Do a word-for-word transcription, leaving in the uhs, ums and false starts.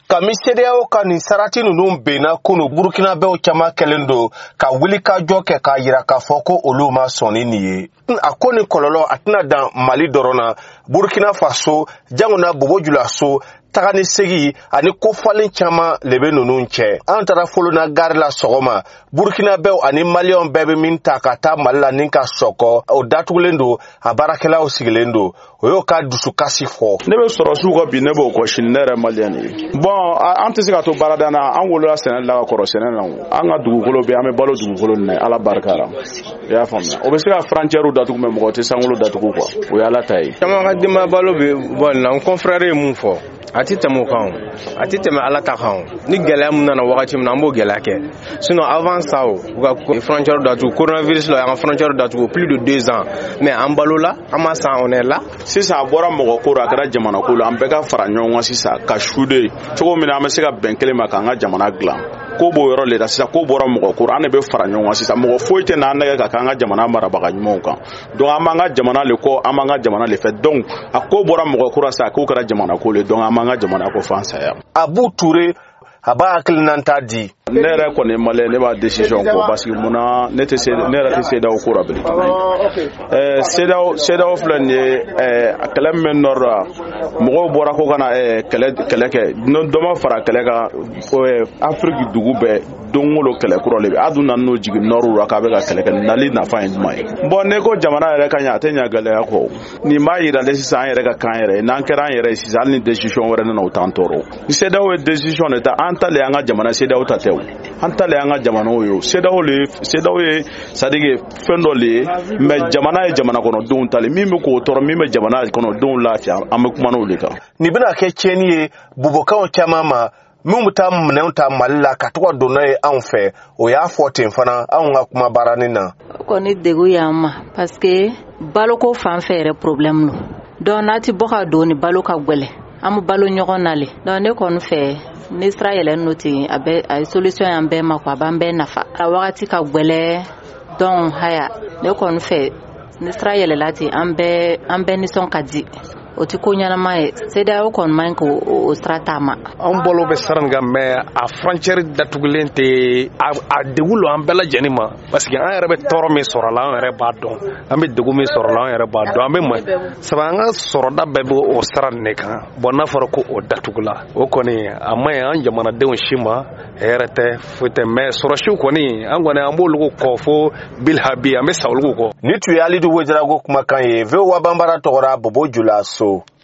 Kami C D A O ka nin sarati ninnu benna kunu Burkina bɛɛ caman kɛlen don ka wuli ka jɔ kɛ ka yira k'a fɔ ko olu ma sɔnni nin ye. A ko ni kɔlɔlɔ a tɛna dan Mali dɔrɔn na, Burkina Faso, Jangona Bobojulaso, taga ni segi ani kofalen caman le bɛ ninnu cɛ. An taara folo na gari la sɔgɔma, Burkina bɛɛ ani Maliyɛnw bɛɛ bɛ min ta ka taa Mali la ni ka sɔkɔ, o datugulen don, a baarakɛlaw sigilen don. O y'o ka dusukasi fɔ. Ne bɛ sɔrɔ sugu ka bi ne b'o kɔsi ne yɛrɛ Maliyɛn ye. Bon an tɛ se ka to baarada na, an wolola sɛnɛ la ka kɔrɔ sɛnɛ na. An ka dugukolo bɛ an bɛ balo dugukolo nin na, Ala barika la. I y'a faamuya. O bɛ se ka frontière datugu mais mɔgɔ tɛ sankolo datugu quoi. O ye Ala ta ye. Caman ka denbaya balo bɛ bɔ nin na, n confrère ye mun fɔ. A ti tɛmɛ o kan, a ti tɛmɛ Ala ta kan. Ni gɛlɛya mun nana wagati min na an b'o gɛlɛya kɛ. Sinon avant ça o ka frontière datugu, coronavirus la an ka frontière datugu plus de deux ans. Mais an balo la, an ma san on est là. Sisan a bɔra mɔgɔ ko la, a kɛra jamana ko la, an bɛɛ ka fara ɲɔgɔn kan sisan ka sude cogo min na an bɛ se ka bɛn kelen ma k'an ka jamana dilan. Ko b'o yɔrɔ le la sisan, ko bɔra mɔgɔ ko an de bɛ fara ɲɔgɔn kan sisan. Mɔgɔ foyi tɛ n'an nɛgɛ ka k'an ka jamana marabaga ɲumanw kan. Donc an b'an ka jamana le kɔ, an b'an ka jamana le fɛ. Donc a ko bɔra mɔgɔ ko la sisan, k'o kɛra jamana ko le. Donc an b'an ka jamana ko f'an saya. Abu Touré a b'a hakilina ta di. Ne yɛrɛ kɔni ye Maliyɛn, ne b'a décision kɔ parce que munna ne tɛ se ne yɛrɛ tɛ C D A O ko la bilen. Ɛɛ C D A O C D A O filɛ nin ye ɛɛ kɛlɛ min bɛ nord la, mɔgɔw bɔra ko kana ɛɛ kɛlɛ kɛlɛ kɛ, dɔ ma fara kɛlɛ kan, ɛɛ Afrique dugu bɛɛ don o don kɛlɛ kura de bɛ. A dun nana n'o jigin nord la k'a bɛ ka kɛlɛ kɛ, nali nafa ye jumɛn ye? Bon ne ko jamana yɛrɛ ka ɲɛ a tɛ ɲɛ gɛlɛya kɔ. Nin b'a yira de sisan an yɛrɛ ka kan yɛrɛ ye, n'an kɛra an yɛrɛ ye sisan hali ni décision wɛrɛ nana o t'an tɔɔrɔ. Ni C D A O ye décision de ta, an ta le an ka jamana, C D A O ta tɛ o. An ta le an ka jamanaw ye o. C D A O le C D A O ye c'est à dire fɛn dɔ le ye, mais jamana ye jamana kɔnɔdenw ta le. Min bɛ k'o tɔɔrɔ, min bɛ jamana kɔnɔdenw lafiya, an bɛ kuma n'o de kan. Nin bɛna kɛ tiɲɛni ye bubokanw caman ma, min bɛ taa minɛnw ta Mali la ka tɔgɔ don n'a ye anw fɛ. O y'a fɔ ten fana anw ka kuma baaranin na. Kɔni degun y'an ma parce que baloko fan fɛ yɛrɛ problème no. Donc n'a ti bɔ ka don ni balo ka gwɛlɛ. An bɛ balo ɲɔgɔn na le. Donc ne kɔni fɛ ni sira yɛlɛn n'o ten a bɛ a ye solution y'an bɛɛ ma quoi, a b'an bɛɛ nafa. A wagati ka gwɛlɛ donc haya ne kɔni fɛ ni sira yɛlɛla ten an bɛɛ an bɛɛ nisɔn ka di. O ti ko ɲanama ye. C D A O kɔni man k'o o sira taama. An bolo bɛ siran kan mais a frontière datugulen tɛ a degun lo an bɛɛ lajɛlen ma parce que an yɛrɛ bɛ tɔɔrɔ min sɔrɔ la an yɛrɛ b'a dɔn, an bɛ degun min sɔrɔ la an yɛrɛ b'a dɔn, an bɛ ma sabu an ka sɔrɔda bɛɛ bɛ o sira ne kan. Bon n'a fɔra ko o datugula o kɔni a ma ɲi an jamanadenw si ma, hɛrɛ tɛ foyi tɛ, mais sɔrɔsiw kɔni an kɔni an b'olu kɔ fo bilhabi, an bɛ sa olu kɔ. Ni tun ye Alidu Wejirago kumakan ye, V O A Banbara tɔgɔra Bobojulaso.